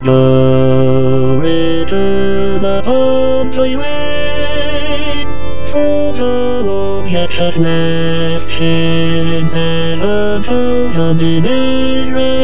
Glory to the Holy Way, for the Lord yet hath left his elephants in Israel.